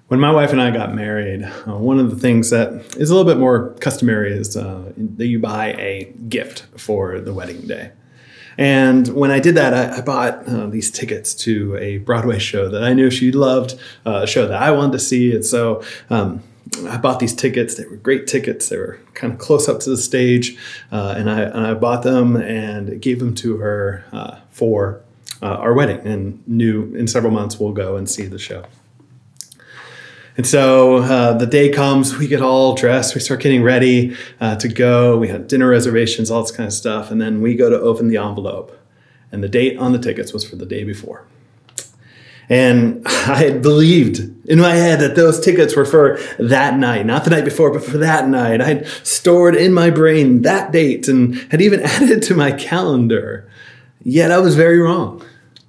When my wife and I got married, one of the things that is a little bit more customary is that you buy a gift for the wedding day. And when I did that, I bought these tickets to a Broadway show that I knew she loved, a show that I wanted to see. And so I bought these tickets. They were great tickets. They were kind of close up to the stage. And I bought them and gave them to her for our wedding, and knew in several months we'll go and see the show. And so the day comes, we get all dressed, we start getting ready to go. We had dinner reservations, all this kind of stuff. And then we go to open the envelope. And the date on the tickets was for the day before. And I had believed in my head that those tickets were for that night, not the night before, but for that night. I had stored in my brain that date and had even added it to my calendar. Yet I was very wrong.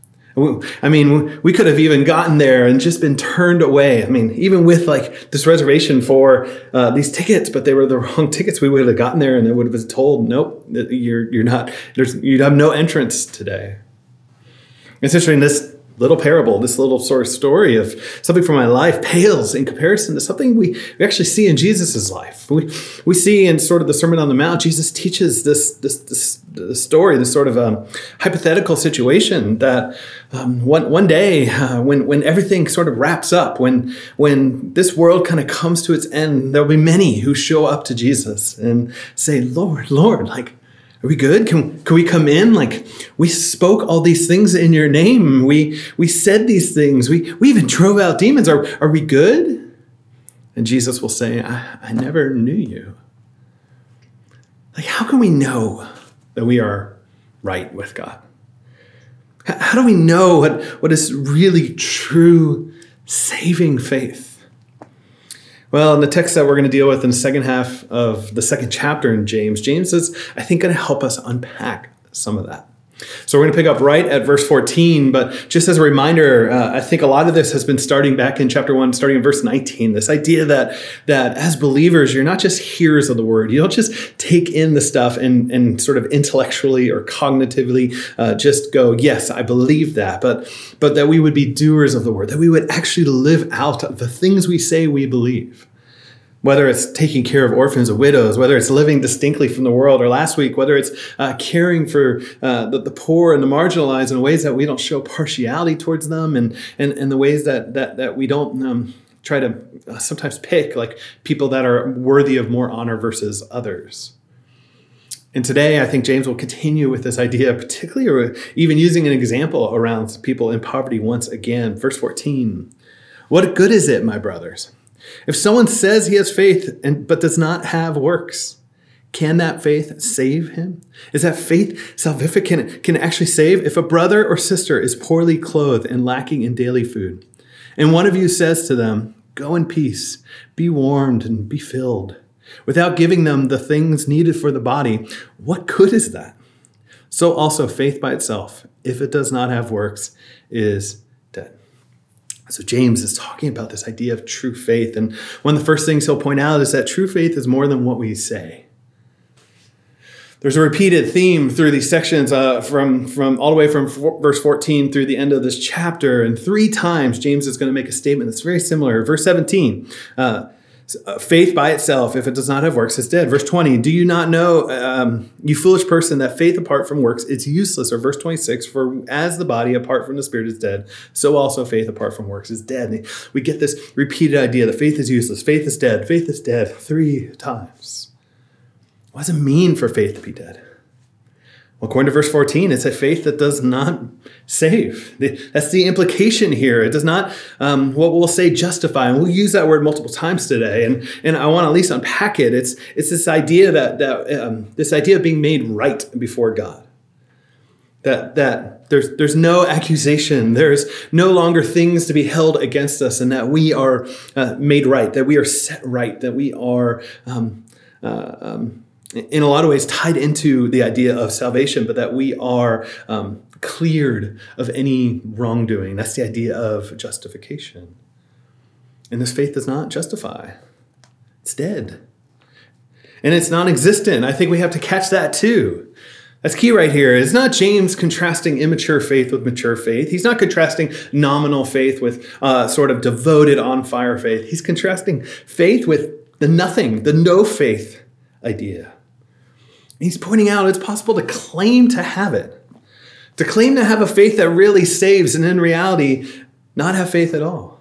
I mean, we could have even gotten there and just been turned away. I mean, even with like this reservation for these tickets, but they were the wrong tickets. We would have gotten there and they would have been told, nope, you're not. You have no entrance today. It's interesting. This little parable, this little sort of story of something from my life pales in comparison to something we actually see in Jesus's life. We see in sort of the Sermon on the Mount, Jesus teaches this story, this sort of hypothetical situation that one day when everything sort of wraps up, when this world kind of comes to its end, there'll be many who show up to Jesus and say, Lord, like, are we good? Can we come in? Like, we spoke all these things in your name. We said these things. We even drove out demons. Are we good? And Jesus will say, I never knew you. Like, how can we know that we are right with God? How do we know what is really true saving faith? Well, in the text that we're going to deal with in the second half of the second chapter in James is, I think, going to help us unpack some of that. So we're going to pick up right at verse 14, but just as a reminder, I think a lot of this has been starting back in chapter 1, starting in verse 19, this idea that as believers, you're not just hearers of the word. You don't just take in the stuff and sort of intellectually or cognitively just go, yes, I believe that, but that we would be doers of the word, that we would actually live out the things we say we believe. Whether it's taking care of orphans or widows, whether it's living distinctly from the world, or last week, whether it's caring for the poor and the marginalized in ways that we don't show partiality towards them, and the ways that we don't try to sometimes pick like people that are worthy of more honor versus others. And today, I think James will continue with this idea, particularly or even using an example around people in poverty once again. Verse 14, what good is it, my brothers, if someone says he has faith but does not have works? Can that faith save him? Is that faith salvific? Can it actually save? If a brother or sister is poorly clothed and lacking in daily food, and one of you says to them, go in peace, be warmed and be filled, without giving them the things needed for the body, what good is that? So also faith by itself, if it does not have works, is dead. So James is talking about this idea of true faith. And one of the first things he'll point out is that true faith is more than what we say. There's a repeated theme through these sections from all the way from verse 14 through the end of this chapter. And 3 times James is going to make a statement that's very similar. Verse 17, faith by itself, if it does not have works, is dead. Verse 20, do you not know, you foolish person, that faith apart from works is useless? Or verse 26, for as the body apart from the spirit is dead, so also faith apart from works is dead. And we get this repeated idea that faith is useless, faith is dead 3 times. What does it mean for faith to be dead? Well, according to verse 14, it's a faith that does not save. That's the implication here. It does not, what we'll say, justify. And we'll use that word multiple times today. And I want to at least unpack it. It's this idea this idea of being made right before God. That there's no accusation. There's no longer things to be held against us, and that we are made right, that we are set right, that we are in a lot of ways tied into the idea of salvation, but that we are cleared of any wrongdoing. That's the idea of justification. And this faith does not justify. It's dead. And it's non-existent. I think we have to catch that too. That's key right here. It's not James contrasting immature faith with mature faith. He's not contrasting nominal faith with sort of devoted on-fire faith. He's contrasting faith with the nothing, the no faith idea. He's pointing out it's possible to claim to have it, to claim to have a faith that really saves, and in reality, not have faith at all.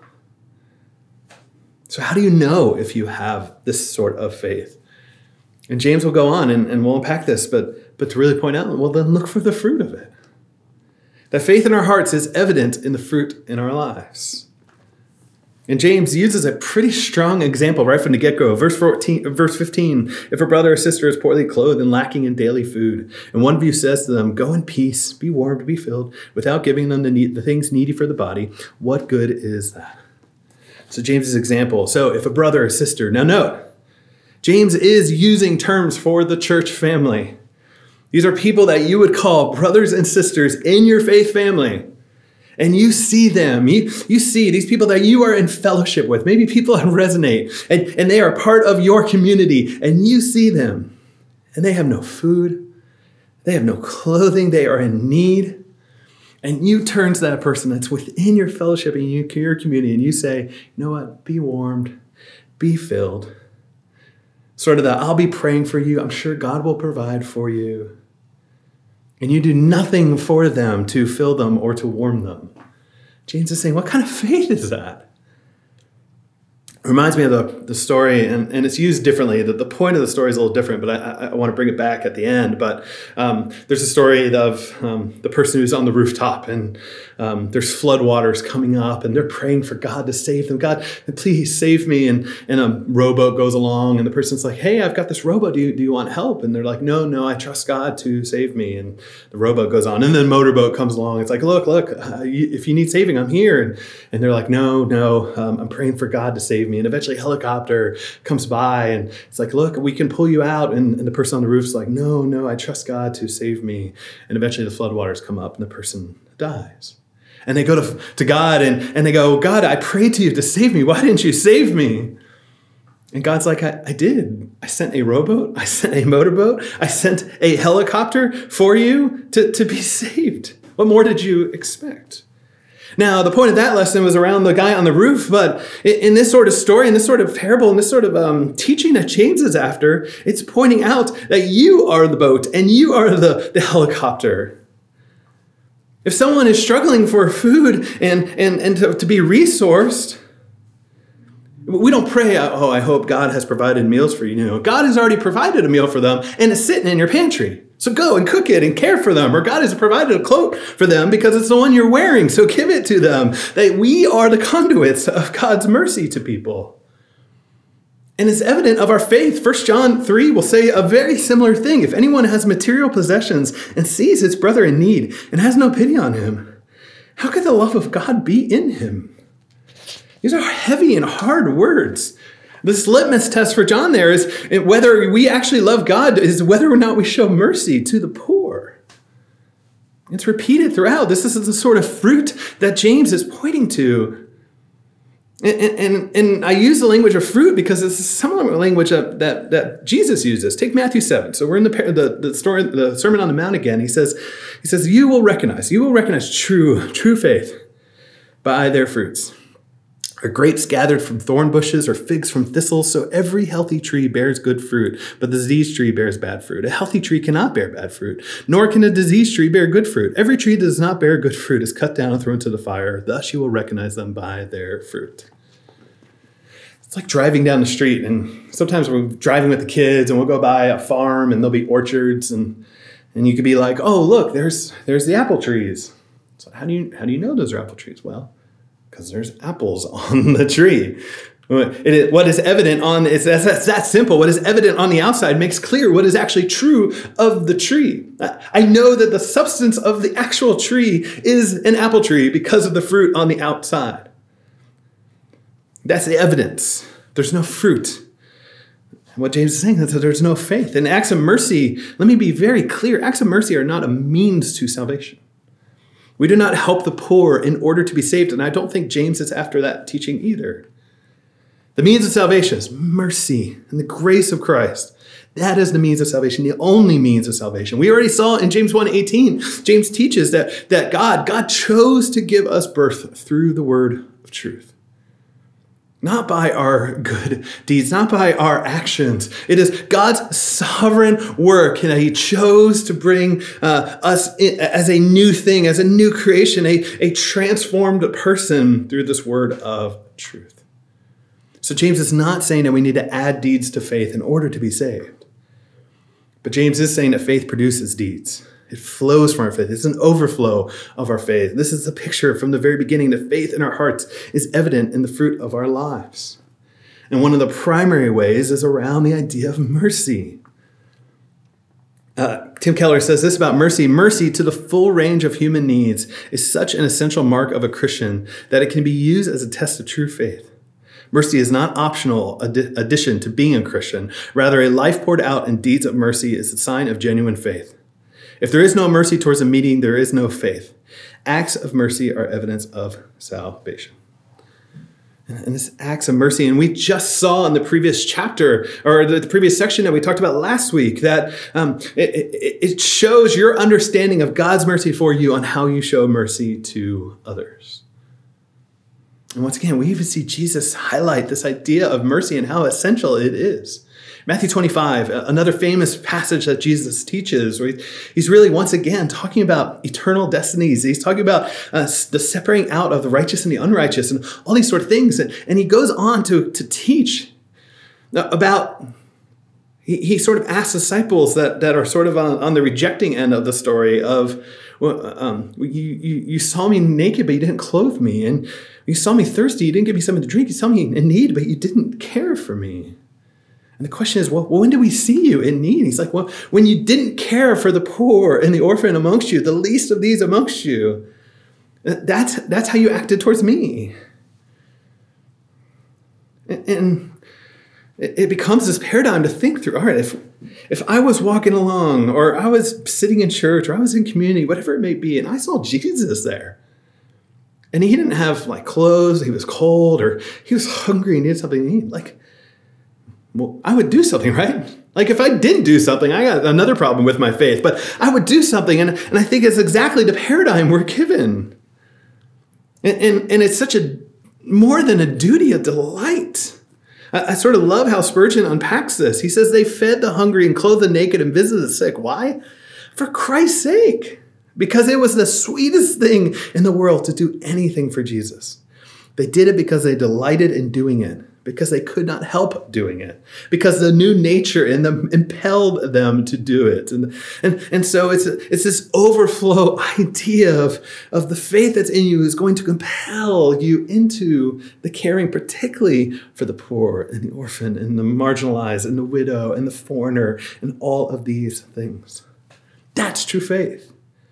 So how do you know if you have this sort of faith? And James will go on and we'll unpack this, but to really point out, well, then look for the fruit of it. That faith in our hearts is evident in the fruit in our lives. And James uses a pretty strong example right from the get-go. Verse 15, if a brother or sister is poorly clothed and lacking in daily food, and one of you says to them, go in peace, be warmed, be filled, without giving them the things needy for the body, what good is that? So James's example. So if a brother or sister, now note, James is using terms for the church family. These are people that you would call brothers and sisters in your faith family. And you see them, you see these people that you are in fellowship with, maybe people that resonate, and they are part of your community, and you see them, and they have no food, they have no clothing, they are in need, and you turn to that person that's within your fellowship and your community, and you say, you know what, be warmed, be filled. Sort of that, I'll be praying for you, I'm sure God will provide for you. And you do nothing for them to fill them or to warm them. James is saying, what kind of faith is that? It reminds me of the story, and it's used differently. The point of the story is a little different, but I want to bring it back at the end. But there's a story of the person who's on the rooftop, and there's floodwaters coming up, and they're praying for God to save them. God, please save me. And a rowboat goes along, and the person's like, hey, I've got this rowboat. Do you want help? And they're like, no, I trust God to save me. And the rowboat goes on, and then motorboat comes along. It's like, look, if you need saving, I'm here. And they're like, no, I'm praying for God to save me. And eventually a helicopter comes by and it's like, look, we can pull you out. And the person on the roof's like, no, I trust God to save me. And eventually the floodwaters come up and the person dies. And they go to God and they go, God, I prayed to you to save me. Why didn't you save me? And God's like, I did. I sent a rowboat. I sent a motorboat. I sent a helicopter for you to be saved. What more did you expect? Now, the point of that lesson was around the guy on the roof, but in this sort of story, in this sort of parable, in this sort of teaching that James is after, it's pointing out that you are the boat and you are the helicopter. If someone is struggling for food and to be resourced, we don't pray, oh, I hope God has provided meals for you. No, God has already provided a meal for them and it's sitting in your pantry. So go and cook it and care for them. Or God has provided a cloak for them because it's the one you're wearing. So give it to them. That we are the conduits of God's mercy to people. And it's evident of our faith. 1 John 3 will say a very similar thing. If anyone has material possessions and sees his brother in need and has no pity on him, how could the love of God be in him? These are heavy and hard words. This litmus test for John there is whether we actually love God is whether or not we show mercy to the poor. It's repeated throughout. This is the sort of fruit that James is pointing to. And I use the language of fruit because it's a similar language that Jesus uses. Take Matthew 7. So we're in the story, the Sermon on the Mount again. He says, you will recognize true faith by their fruits. Are grapes gathered from thorn bushes or figs from thistles? So every healthy tree bears good fruit, but the diseased tree bears bad fruit. A healthy tree cannot bear bad fruit, nor can a diseased tree bear good fruit. Every tree that does not bear good fruit is cut down and thrown into the fire. Thus you will recognize them by their fruit. It's like driving down the street, and sometimes we're driving with the kids, and we'll go by a farm, and there'll be orchards, and you could be like, oh, look, there's the apple trees. So how do you know those are apple trees? Well, because there's apples on the tree. What is evident that's that simple. What is evident on the outside makes clear what is actually true of the tree. I know that the substance of the actual tree is an apple tree because of the fruit on the outside. That's the evidence. There's no fruit. And what James is saying is that there's no faith. And acts of mercy, let me be very clear, acts of mercy are not a means to salvation. We do not help the poor in order to be saved, and I don't think James is after that teaching either. The means of salvation is mercy and the grace of Christ. That is the means of salvation, the only means of salvation. We already saw in James 1:18, James teaches that God chose to give us birth through the word of truth. Not by our good deeds, not by our actions. It is God's sovereign work, and he chose to bring us in as a new thing, as a new creation, a transformed person through this word of truth. So James is not saying that we need to add deeds to faith in order to be saved. But James is saying that faith produces deeds. It flows from our faith. It's an overflow of our faith. This is a picture from the very beginning that faith in our hearts is evident in the fruit of our lives. And one of the primary ways is around the idea of mercy. Tim Keller says this about mercy. Mercy to the full range of human needs is such an essential mark of a Christian that it can be used as a test of true faith. Mercy is not optional addition to being a Christian. Rather, a life poured out in deeds of mercy is a sign of genuine faith. If there is no mercy towards a meeting, there is no faith. Acts of mercy are evidence of salvation. And this acts of mercy, and we just saw in the previous chapter, or the previous section that we talked about last week, that it shows your understanding of God's mercy for you on how you show mercy to others. And once again, we even see Jesus highlight this idea of mercy and how essential it is. Matthew 25, another famous passage that Jesus teaches, where he's really once again talking about eternal destinies. He's talking about the separating out of the righteous and the unrighteous and all these sort of things. And he goes on to teach about, he sort of asks disciples that are sort of on the rejecting end of the story of, you saw me naked, but you didn't clothe me. And you saw me thirsty, you didn't give me something to drink. You saw me in need, but you didn't care for me. And the question is, well, when did we see you in need? He's like, well, when you didn't care for the poor and the orphan amongst you, the least of these amongst you, that's how you acted towards me. And it becomes this paradigm to think through. All right, if I was walking along, or I was sitting in church, or I was in community, whatever it may be, and I saw Jesus there, and he didn't have like clothes, he was cold, or he was hungry and needed something to eat, like, well, I would do something, right? Like if I didn't do something, I got another problem with my faith, but I would do something. And I think it's exactly the paradigm we're given. And it's such a more than a duty, a delight. I sort of love how Spurgeon unpacks this. He says they fed the hungry and clothed the naked and visited the sick. Why? For Christ's sake. Because it was the sweetest thing in the world to do anything for Jesus. They did it because they delighted in doing it. Because they could not help doing it, because the new nature in them impelled them to do it. And so it's this overflow idea of the faith that's in you is going to compel you into the caring, particularly for the poor and the orphan and the marginalized and the widow and the foreigner and all of these things. That's true faith.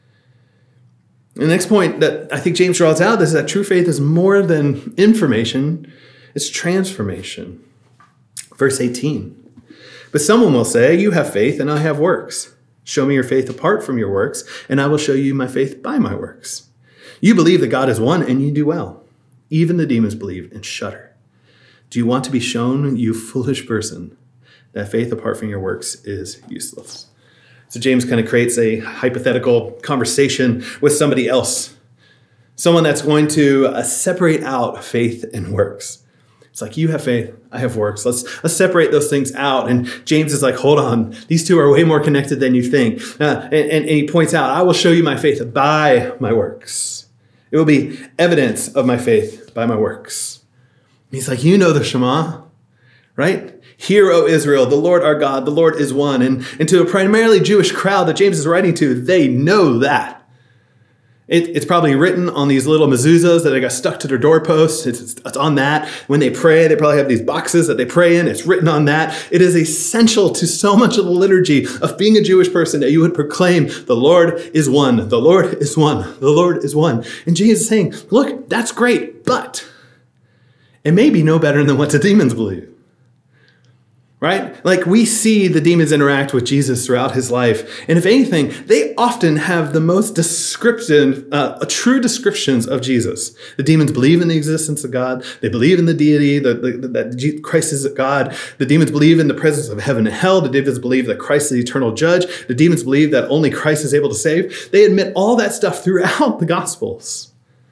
The next point that I think James draws out is that true faith is more than information. It's transformation. Verse 18. But someone will say, you have faith and I have works. Show me your faith apart from your works, and I will show you my faith by my works. You believe that God is one, and you do well. Even the demons believe and shudder. Do you want to be shown, you foolish person, that faith apart from your works is useless? So James kind of creates a hypothetical conversation with somebody else. Someone that's going to separate out faith and works. It's like, you have faith, I have works. Let's separate those things out. And James is like, hold on, these two are way more connected than you think. And he points out, I will show you my faith by my works. It will be evidence of my faith by my works. And he's like, you know the Shema, right? Hear, O Israel, the Lord our God, the Lord is one. And to a primarily Jewish crowd that James is writing to, they know that. It's probably written on these little mezuzahs that they got stuck to their doorposts. It's on that. When they pray, they probably have these boxes that they pray in. It's written on that. It is essential to so much of the liturgy of being a Jewish person that you would proclaim, the Lord is one, the Lord is one, the Lord is one. And Jesus is saying, look, that's great, but it may be no better than what the demons believe. right? Like we see the demons interact with Jesus throughout his life. And if anything, they often have the most descriptive, true descriptions of Jesus. The demons believe in the existence of God. They believe in the deity, that Christ is God. The demons believe in the presence of heaven and hell. The demons believe that Christ is the eternal judge. The demons believe that only Christ is able to save. They admit all that stuff throughout the Gospels.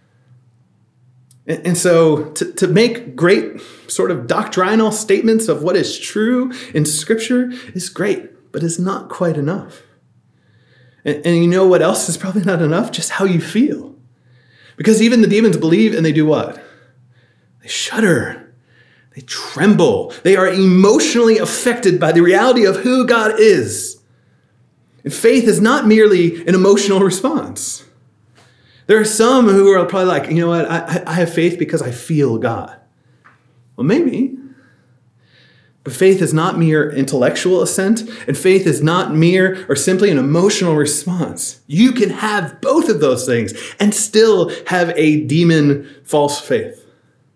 And so to make great sort of doctrinal statements of what is true in Scripture is great, but it's not quite enough. And you know what else is probably not enough? Just how you feel. Because even the demons believe and they do what? They shudder. They tremble. They are emotionally affected by the reality of who God is. And faith is not merely an emotional response. There are some who are probably like, you know what, I have faith because I feel God. Well, maybe. But faith is not mere intellectual assent, and faith is not mere or simply an emotional response. You can have both of those things and still have a demon false faith.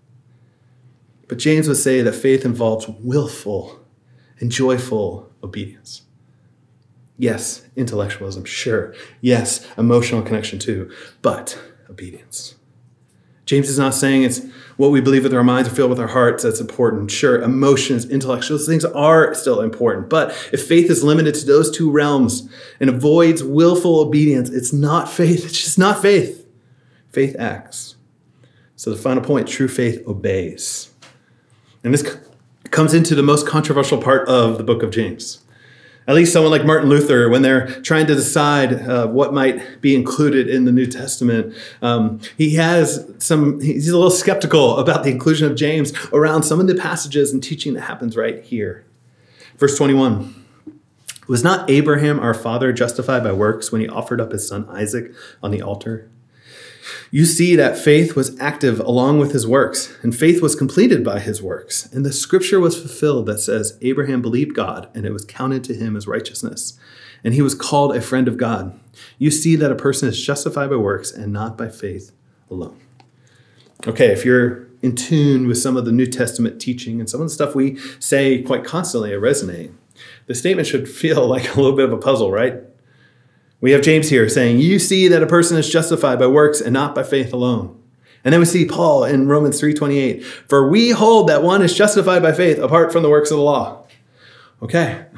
But James would say that faith involves willful and joyful obedience. Yes, intellectualism, sure. Yes, emotional connection too, but obedience. James is not saying it's what we believe with our minds or feel with our hearts that's important. Sure, emotions, intellectual things are still important. But if faith is limited to those two realms and avoids willful obedience, it's not faith. It's just not faith. Faith acts. So the final point, true faith obeys. And this comes into the most controversial part of the book of James. At least someone like Martin Luther, when they're trying to decide what might be included in the New Testament, he's a little skeptical about the inclusion of James around some of the passages and teaching that happens right here. Verse 21, was not Abraham our father justified by works when he offered up his son Isaac on the altar? You see that faith was active along with his works, and faith was completed by his works. And the scripture was fulfilled that says, Abraham believed God, and it was counted to him as righteousness. And he was called a friend of God. You see that a person is justified by works and not by faith alone. Okay, if you're in tune with some of the New Testament teaching and some of the stuff we say quite constantly at Resonate, the statement should feel like a little bit of a puzzle, right? We have James here saying, you see that a person is justified by works and not by faith alone. And then we see Paul in Romans 3:28, for we hold that one is justified by faith apart from the works of the law. Okay.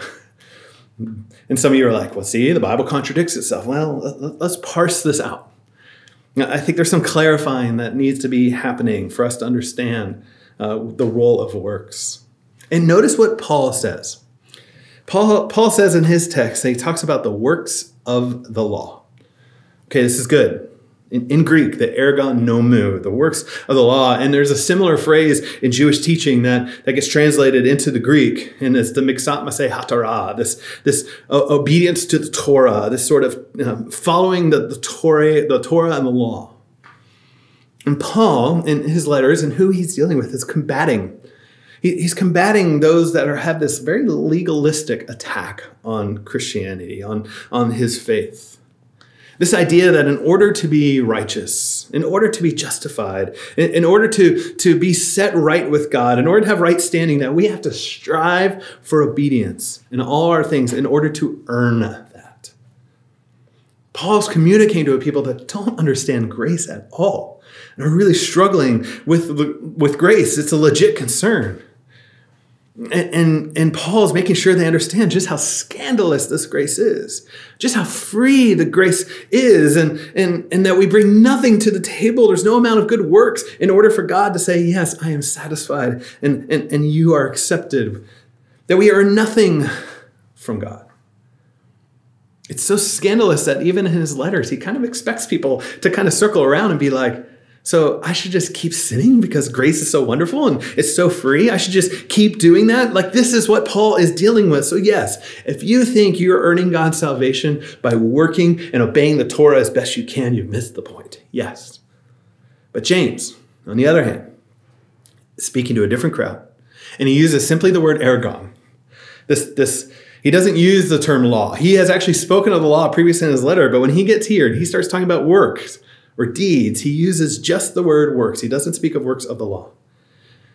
And some of you are like, well, see, the Bible contradicts itself. Well, let's parse this out. Now, I think there's some clarifying that needs to be happening for us to understand the role of works. And notice what Paul says. Paul says in his text, he talks about the works of the law. Okay, this is good. In Greek, the ergon nomou, the works of the law. And there's a similar phrase in Jewish teaching that gets translated into the Greek, and it's the miksat maseh haTorah, this obedience to the Torah, this sort of following the Torah and the law. And Paul, in his letters and who he's dealing with, is combating. He's combating those that have this very legalistic attack on Christianity, on his faith. This idea that in order to be righteous, in order to be justified, in order to be set right with God, in order to have right standing, that we have to strive for obedience in all our things in order to earn that. Paul's communicating to people that don't understand grace at all and are really struggling with grace. It's a legit concern. And Paul's making sure they understand just how scandalous this grace is, just how free the grace is, and that we bring nothing to the table. There's no amount of good works in order for God to say, yes, I am satisfied and you are accepted, that we earn nothing from God. It's so scandalous that even in his letters, he kind of expects people to kind of circle around and be like, so I should just keep sinning because grace is so wonderful and it's so free. I should just keep doing that. Like, this is what Paul is dealing with. So yes, if you think you're earning God's salvation by working and obeying the Torah as best you can, you've missed the point. Yes. But James, on the other hand, is speaking to a different crowd. And he uses simply the word ergon. He doesn't use the term law. He has actually spoken of the law previously in his letter, but when he gets here and he starts talking about works or deeds, he uses just the word works. He doesn't speak of works of the law.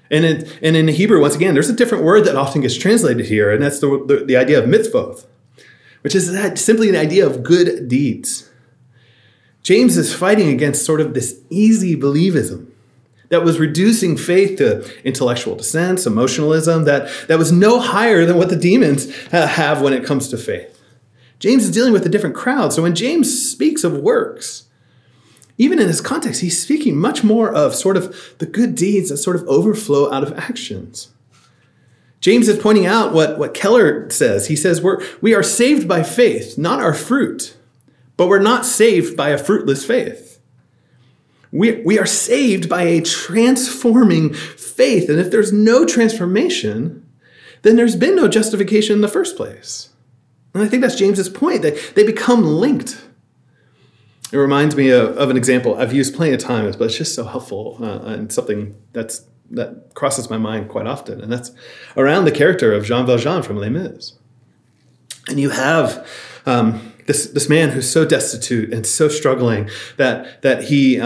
And in Hebrew, once again, there's a different word that often gets translated here, and that's the idea of mitzvot, which is simply an idea of good deeds. James is fighting against sort of this easy believism that was reducing faith to intellectual dissent, emotionalism, that was no higher than what the demons have when it comes to faith. James is dealing with a different crowd. So when James speaks of works, even in this context, he's speaking much more of sort of the good deeds that sort of overflow out of actions. James is pointing out what Keller says. He says, we are saved by faith, not our fruit, but we're not saved by a fruitless faith. We are saved by a transforming faith. And if there's no transformation, then there's been no justification in the first place. And I think that's James's point, that they become linked. It reminds me of an example I've used plenty of times, but it's just so helpful and something that crosses my mind quite often. And that's around the character of Jean Valjean from Les Mis. And you have this man who's so destitute and so struggling that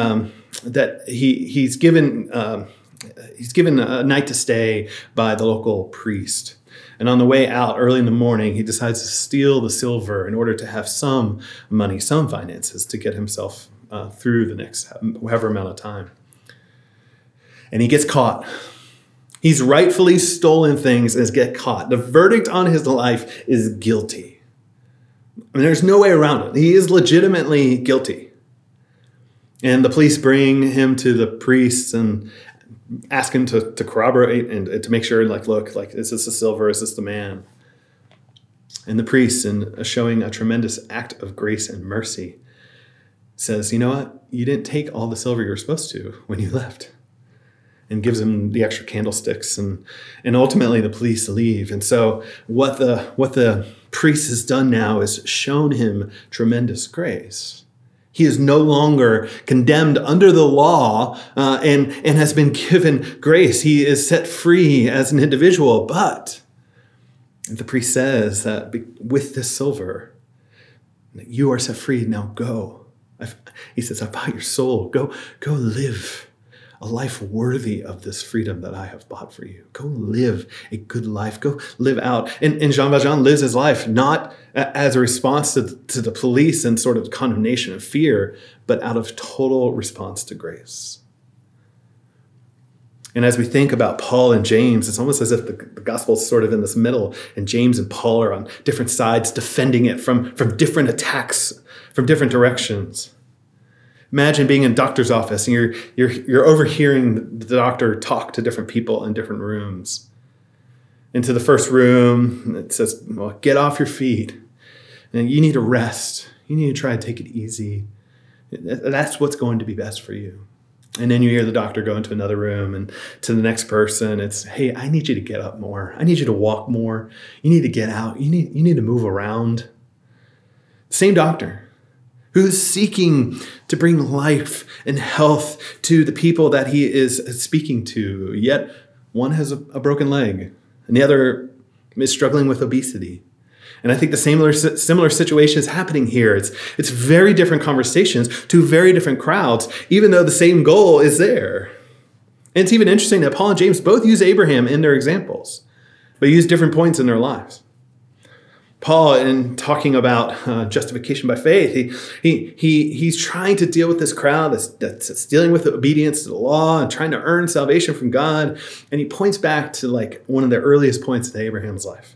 he's given a night to stay by the local priest. And on the way out early in the morning, he decides to steal the silver in order to have some money, some finances to get himself through the next however amount of time. And he gets caught. He's rightfully stolen things and gets caught. The verdict on his life is guilty. I mean, there's no way around it. He is legitimately guilty. And the police bring him to the priests and ask him to corroborate and to make sure, look, is this the silver? Is this the man? And the priest, in showing a tremendous act of grace and mercy, says, you know what? You didn't take all the silver you were supposed to when you left. And gives him the extra candlesticks. And ultimately the police leave. And so what the priest has done now is shown him tremendous grace. He is no longer condemned under the law and has been given grace. He is set free as an individual. But the priest says that with this silver, that you are set free. Now go. He says, I bought your soul. Go live a life worthy of this freedom that I have bought for you. Go live a good life. Go live out. And Jean Valjean lives his life not as a response to the police and sort of condemnation and fear, but out of total response to grace. And as we think about Paul and James, it's almost as if the gospel is sort of in this middle, and James and Paul are on different sides defending it from different attacks, from different directions. Imagine being in a doctor's office and you're overhearing the doctor talk to different people in different rooms. Into the first room, it says, well, get off your feet. And you need to rest. You need to try to take it easy. That's what's going to be best for you. And then you hear the doctor go into another room, and to the next person, it's, hey, I need you to get up more. I need you to walk more. You need to get out. You need to move around. Same doctor, who's seeking to bring life and health to the people that he is speaking to. Yet one has a broken leg, and the other is struggling with obesity. And I think the similar situation is happening here. It's very different conversations, two very different crowds, even though the same goal is there. And it's even interesting that Paul and James both use Abraham in their examples, but use different points in their lives. Paul, in talking about justification by faith, he's trying to deal with this crowd that's dealing with obedience to the law and trying to earn salvation from God. And he points back to one of the earliest points in Abraham's life.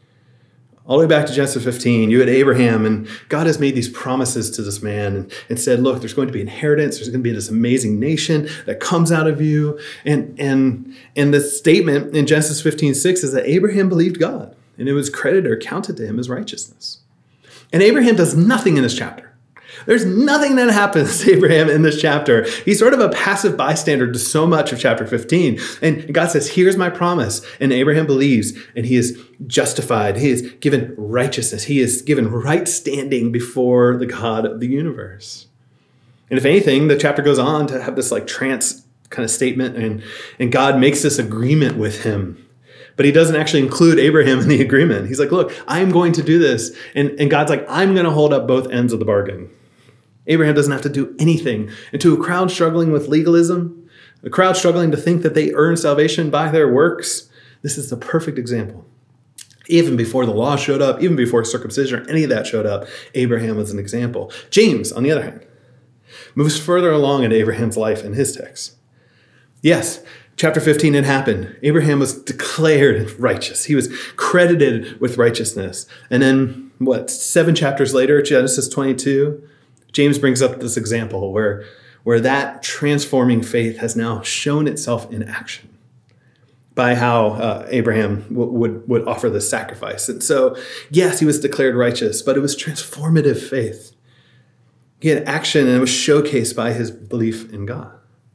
All the way back to Genesis 15, you had Abraham, and God has made these promises to this man and said, look, there's going to be inheritance. There's going to be this amazing nation that comes out of you. And the statement in Genesis 15:6 is that Abraham believed God, and it was credited or counted to him as righteousness. And Abraham does nothing in this chapter. There's nothing that happens to Abraham in this chapter. He's sort of a passive bystander to so much of chapter 15. And God says, here's my promise. And Abraham believes, and he is justified. He is given righteousness. He is given right standing before the God of the universe. And if anything, the chapter goes on to have this trance kind of statement, and God makes this agreement with him. But he doesn't actually include Abraham in the agreement. He's like, look, I'm going to do this. And God's like, I'm going to hold up both ends of the bargain. Abraham doesn't have to do anything. And to a crowd struggling with legalism, The crowd struggling to think that they earn salvation by their works, this is the perfect example. Even before the law showed up, even before circumcision or any of that showed up, Abraham was an example. James, on the other hand, moves further along in Abraham's life in his text. Yes, chapter 15 had happened. Abraham was declared righteous. He was credited with righteousness. And then, 7 chapters later, Genesis 22, James brings up this example where that transforming faith has now shown itself in action by how Abraham would offer this sacrifice. And so, yes, he was declared righteous, but it was transformative faith. He had action, and it was showcased by his belief in God.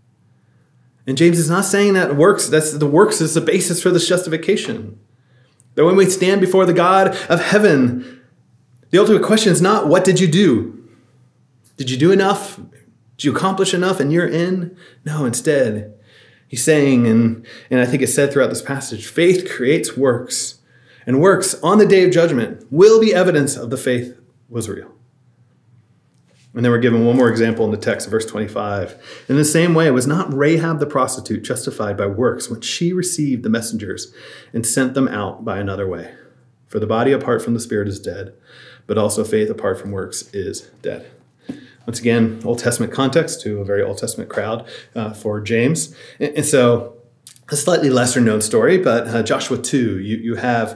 And James is not saying that works is the basis for this justification. That when we stand before the God of heaven, the ultimate question is not, what did you do? Did you do enough? Did you accomplish enough and you're in? No, instead, he's saying, and I think it's said throughout this passage, faith creates works, and works on the day of judgment will be evidence of the faith was real. And then we're given one more example in the text, verse 25. In the same way, was not Rahab the prostitute justified by works when she received the messengers and sent them out by another way? For the body apart from the spirit is dead, but also faith apart from works is dead. Once again, Old Testament context to a very Old Testament crowd for James. And so a slightly lesser known story, but Joshua 2, you have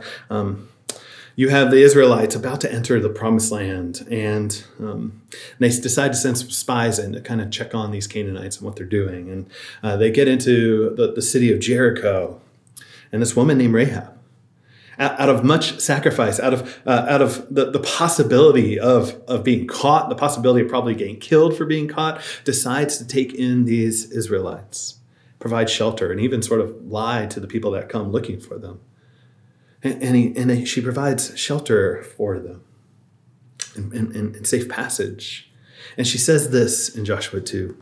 the Israelites about to enter the promised land, and they decide to send some spies in to kind of check on these Canaanites and what they're doing. And they get into the city of Jericho, and this woman named Rahab, out of much sacrifice, out of the possibility of being caught, the possibility of probably getting killed for being caught, decides to take in these Israelites, provide shelter, and even sort of lie to the people that come looking for them. And she provides shelter for them and safe passage. And she says this in Joshua 2,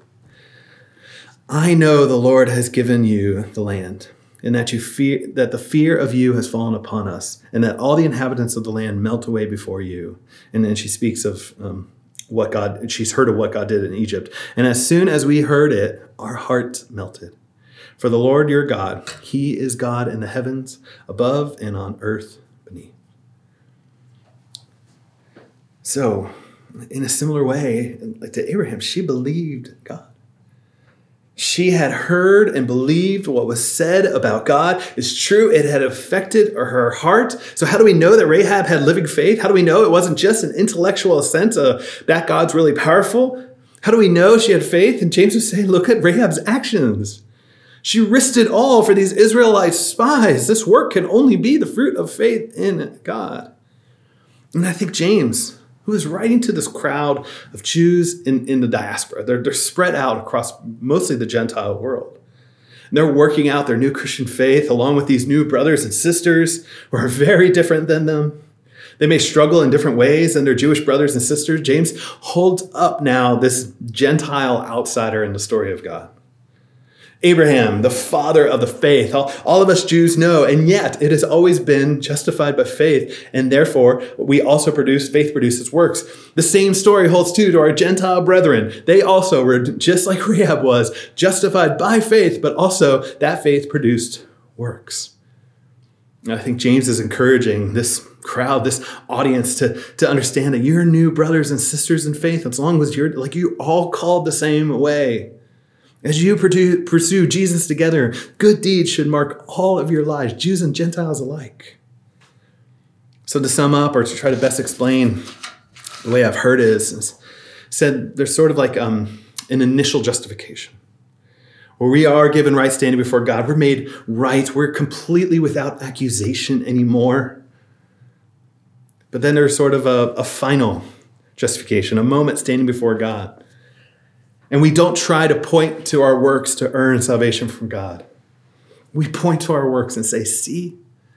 I know the Lord has given you the land, and that the fear of you has fallen upon us, and that all the inhabitants of the land melt away before you. And then she speaks of she's heard of what God did in Egypt. And as soon as we heard it, our hearts melted. For the Lord your God, he is God in the heavens above and on earth beneath. So, in a similar way, like to Abraham, she believed God. She had heard and believed what was said about God is true. It had affected her heart. So how do we know that Rahab had living faith? How do we know it wasn't just an intellectual assent that God's really powerful? How do we know she had faith? And James would say, look at Rahab's actions. She risked it all for these Israelite spies. This work can only be the fruit of faith in God. And I think James, who is writing to this crowd of Jews in the diaspora, they're spread out across mostly the Gentile world. And they're working out their new Christian faith along with these new brothers and sisters who are very different than them. They may struggle in different ways than their Jewish brothers and sisters. James holds up now this Gentile outsider in the story of God. Abraham, the father of the faith, all of us Jews know, and yet it has always been justified by faith, and therefore we also faith produces works. The same story holds true to our Gentile brethren. They also were, just like Rahab was, justified by faith, but also that faith produced works. And I think James is encouraging this crowd, this audience to understand that you're new brothers and sisters in faith, as long as you're all called the same way. As you pursue Jesus together, good deeds should mark all of your lives, Jews and Gentiles alike. So to sum up, or to try to best explain the way I've heard is said there's sort of like an initial justification, where we are given right standing before God. We're made right. We're completely without accusation anymore. But then there's sort of a final justification, a moment standing before God. And we don't try to point to our works to earn salvation from God. We point to our works and say, see,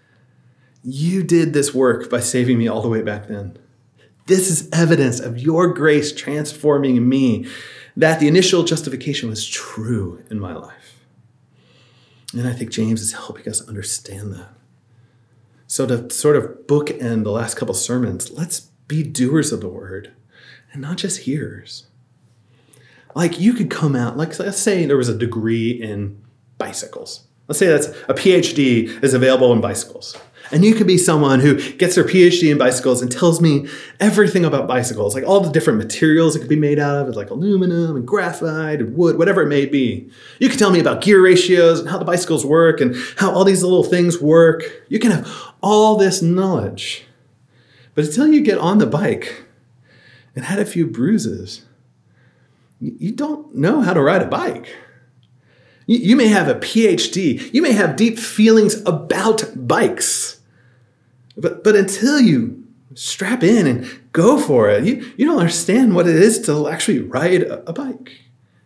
you did this work by saving me all the way back then. This is evidence of your grace transforming me, that the initial justification was true in my life. And I think James is helping us understand that. So to sort of bookend the last couple sermons, let's be doers of the word and not just hearers. Like you could come out, like let's say there was a degree in bicycles. Let's say that's a PhD is available in bicycles. And you could be someone who gets their PhD in bicycles and tells me everything about bicycles, like all the different materials it could be made out of, like aluminum and graphite and wood, whatever it may be. You can tell me about gear ratios and how the bicycles work and how all these little things work. You can have all this knowledge. But until you get on the bike and had a few bruises, you don't know how to ride a bike. You may have a PhD. You may have deep feelings about bikes. But until you strap in and go for it, you don't understand what it is to actually ride a bike.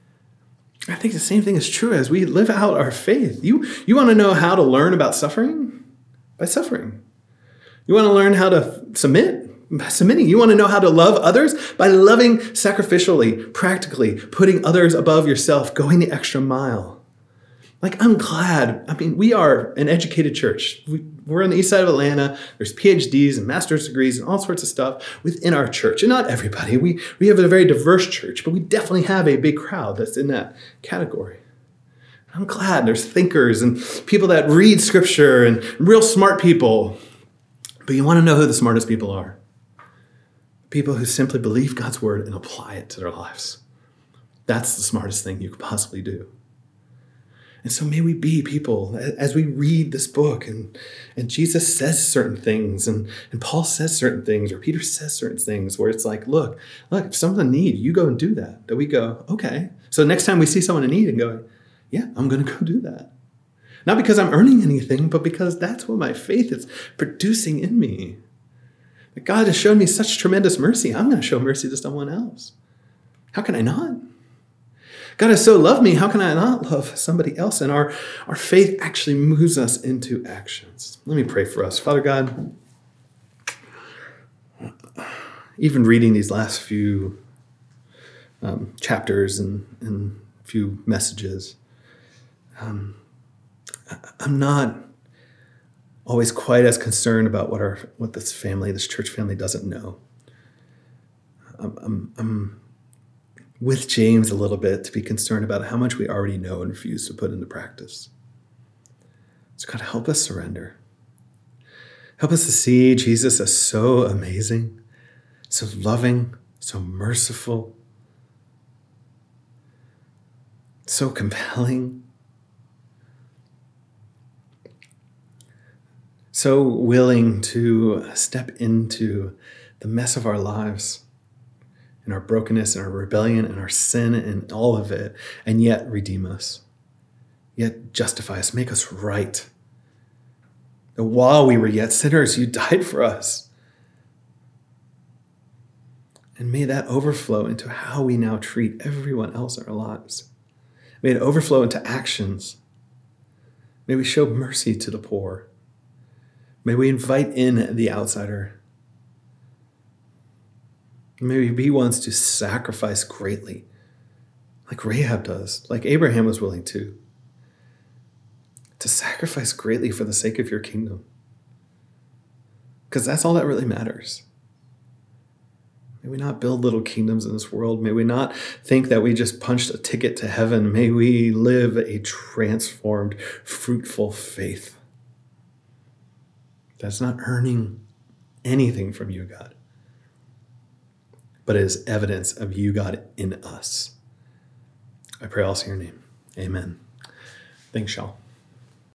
I think the same thing is true as we live out our faith. You want to know how to learn about suffering? By suffering. You want to learn how to submit? By submitting. You want to know how to love others? By loving sacrificially, practically, putting others above yourself, going the extra mile. Like, I'm glad. I mean, we are an educated church. We're on the east side of Atlanta. There's PhDs and master's degrees and all sorts of stuff within our church. And not everybody. We have a very diverse church, but we definitely have a big crowd that's in that category. I'm glad there's thinkers and people that read scripture and real smart people. But you want to know who the smartest people are? People who simply believe God's word and apply it to their lives. That's the smartest thing you could possibly do. And so may we be people as we read this book and Jesus says certain things and Paul says certain things or Peter says certain things where it's like, look, if someone's in need, you go and do that. That we go, okay. So next time we see someone in need and go, yeah, I'm going to go do that. Not because I'm earning anything, but because that's what my faith is producing in me. That God has shown me such tremendous mercy. I'm going to show mercy to someone else. How can I not? God has so loved me, how can I not love somebody else? And our faith actually moves us into actions. Let me pray for us. Father God, even reading these last few chapters and few messages, I'm not always quite as concerned about what this church family doesn't know. I'm with James a little bit to be concerned about how much we already know and refuse to put into practice. So God, help us surrender. Help us to see Jesus as so amazing, so loving, so merciful, so compelling, so willing to step into the mess of our lives and our brokenness and our rebellion and our sin and all of it, and yet redeem us, yet justify us, make us right. That while we were yet sinners, you died for us. And may that overflow into how we now treat everyone else in our lives. May it overflow into actions. May we show mercy to the poor. May we invite in the outsider. May we be ones to sacrifice greatly, like Rahab does, like Abraham was willing to sacrifice greatly for the sake of your kingdom. Because that's all that really matters. May we not build little kingdoms in this world. May we not think that we just punched a ticket to heaven. May we live a transformed, fruitful faith that's not earning anything from you, God, but it is evidence of you, God, in us. I pray also in your name. Amen. Thanks, y'all.